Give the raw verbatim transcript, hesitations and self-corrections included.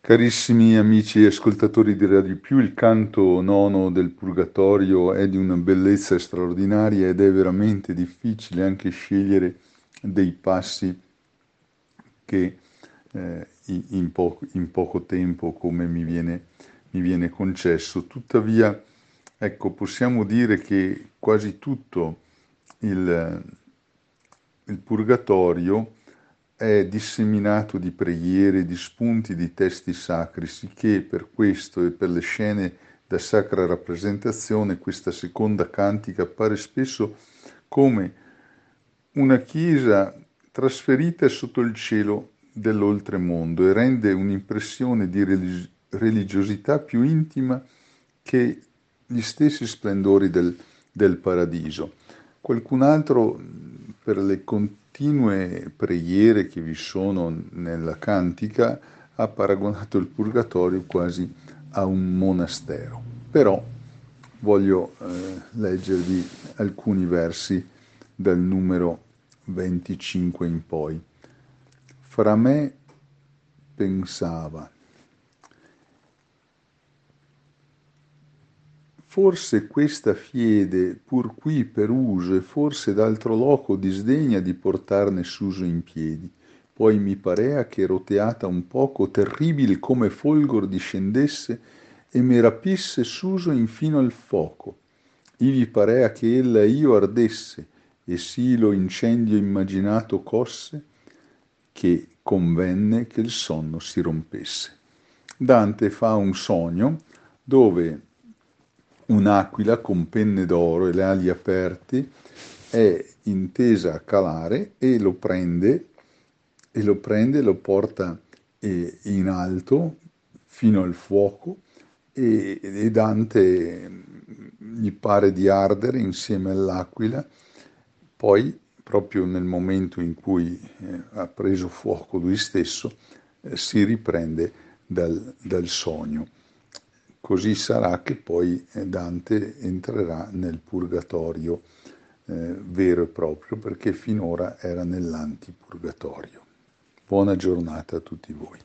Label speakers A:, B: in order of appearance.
A: Carissimi amici e ascoltatori di Radio Più, il canto nono del Purgatorio è di una bellezza straordinaria ed è veramente difficile anche scegliere dei passi che eh, in, in po- in poco tempo, come mi viene, mi viene concesso. Tuttavia, ecco, possiamo dire che quasi tutto il, il Purgatorio è disseminato di preghiere, di spunti di testi sacri, sicché per questo e per le scene da sacra rappresentazione questa seconda cantica appare spesso come una chiesa trasferita sotto il cielo dell'oltremondo e rende un'impressione di religi- religiosità più intima che gli stessi splendori del, del paradiso. Qualcun altro, per le continue preghiere che vi sono nella cantica, ha paragonato il purgatorio quasi a un monastero. Però voglio eh, leggervi alcuni versi dal numero venticinque in poi. Fra me pensava, forse questa fiede, pur qui per uso, e forse d'altro loco disdegna di portarne suso in piedi. Poi mi parea che roteata un poco, terribil come folgor discendesse, e mi rapisse suso infino al foco. Ivi parea che ella io ardesse, e sì lo incendio immaginato cosse, che convenne che il sonno si rompesse. Dante fa un sogno dove un'aquila con penne d'oro e le ali aperte è intesa a calare e lo prende e lo prende, lo porta eh, in alto fino al fuoco e, e Dante gli pare di ardere insieme all'aquila, poi proprio nel momento in cui eh, ha preso fuoco lui stesso eh, si riprende dal, dal sogno. Così sarà che poi eh, Dante entrerà nel purgatorio eh, vero e proprio, perché finora era nell'antipurgatorio. Buona giornata a tutti voi.